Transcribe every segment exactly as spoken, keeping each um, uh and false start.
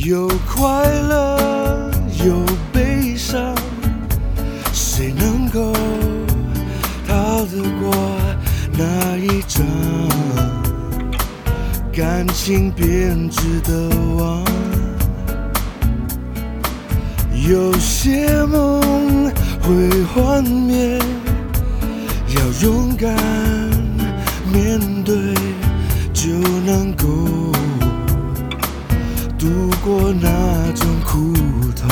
有快乐，有悲伤，谁能够逃得过那一场？感情变值得忘，有些梦会幻灭，要勇敢面对，就能够度过那种苦痛。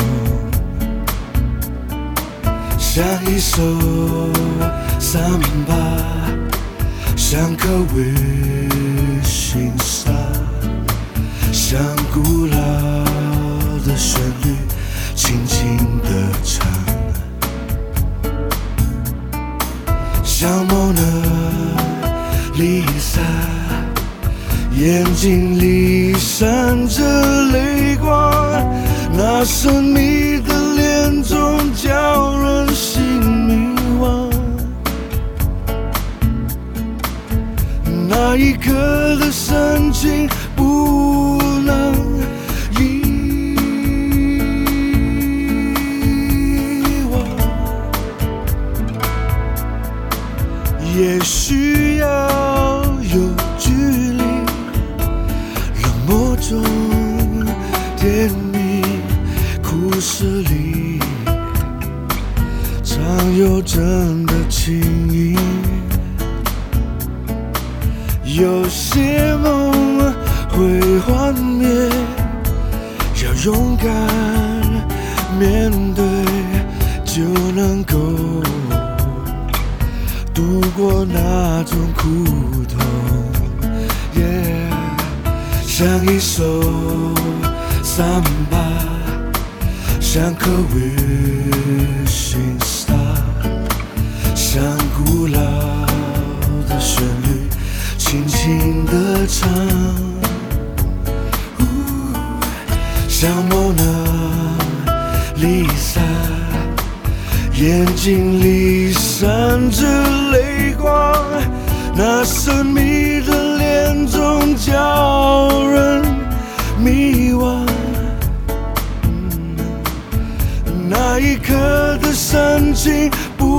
像一首桑巴，像颗微星沙，像古老的旋律，轻轻地唱。像蒙娜丽莎，眼睛里闪着泪光，那神秘的脸总叫人心迷惘。那一刻的深情不能遗忘，也需要有距离，冷漠中甜蜜，故事里常有真的情谊。有些梦会幻灭，要勇敢面对，就能够度过那种苦痛。Yeah， 像一首桑巴，像颗微星沙，像古老的旋律，轻轻地唱。像蒙娜丽莎，眼睛里闪着泪光，那神秘的脸总叫人迷惘。那一刻的深情不